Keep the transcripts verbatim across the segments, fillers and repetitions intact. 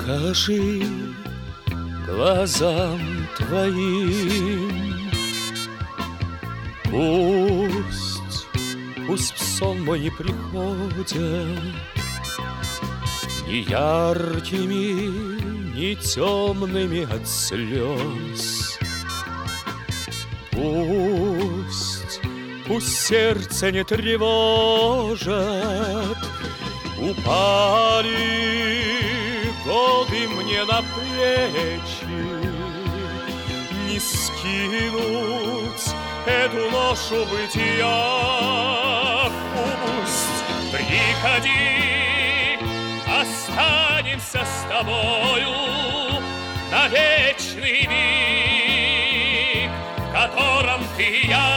Скажи глазам твоим, пусть, пусть в сон мой не приходят ни яркими, ни темными от слез. Пусть, пусть сердце не тревожат, упали годы мне на плечи, не скинуть эту ношу бытия. Пусть, приходи, останемся с тобою на вечный миг, в котором ты и я.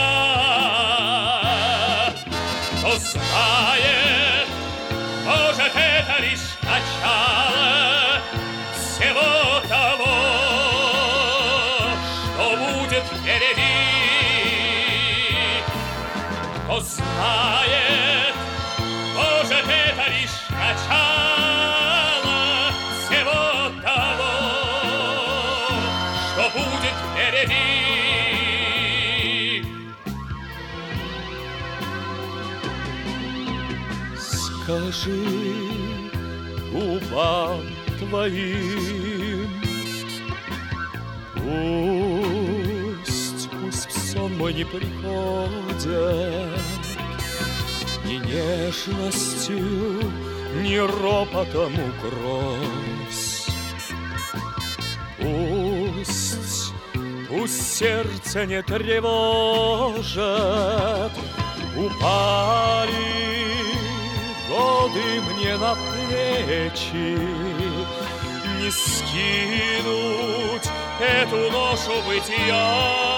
Кто знает, может, это лишь начало всего того, что будет впереди. Кто знает, может, это лишь начало всего того, что будет впереди. Скажи губам твоим, пусть, пусть в сон мой не приходят ни нежностью, ни ропотом укрось. Пусть, пусть сердце не тревожат, упали годы мне на плечи, не скинуть эту ношу бытия.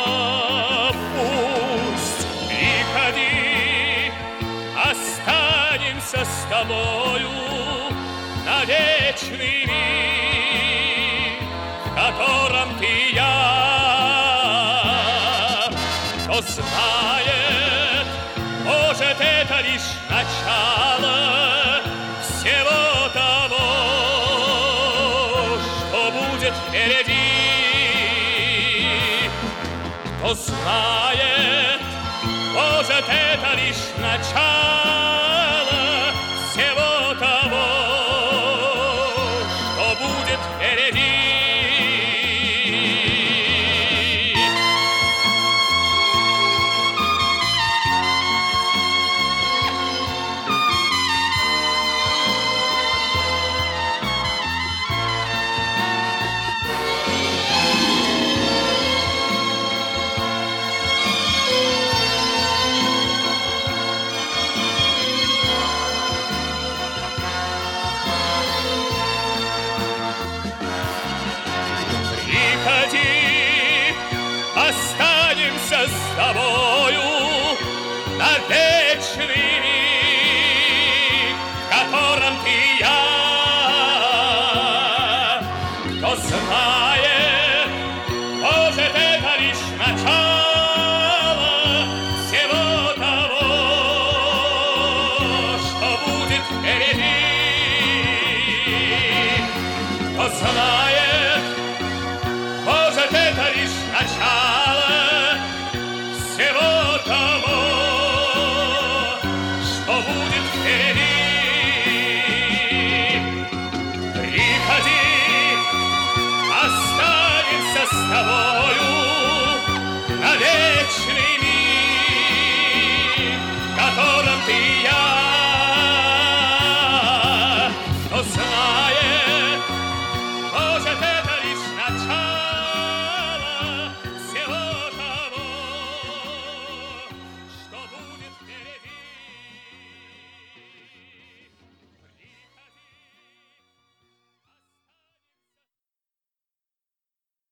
Пусть, приходи, останемся с тобою на вечный миг, в котором ты и я. Кто знает, может, это лишь начало всего того, что будет впереди. Кто знает, может, это лишь начало всего того, что будет впереди. Приходи, останемся с тобою на вечный миг, в котором ты и я. Кто знает, может, это лишь начало всего того, что будет впереди. Кто знает, может, это лишь начало всего того, что будет впереди. Приходи, останемся с тобой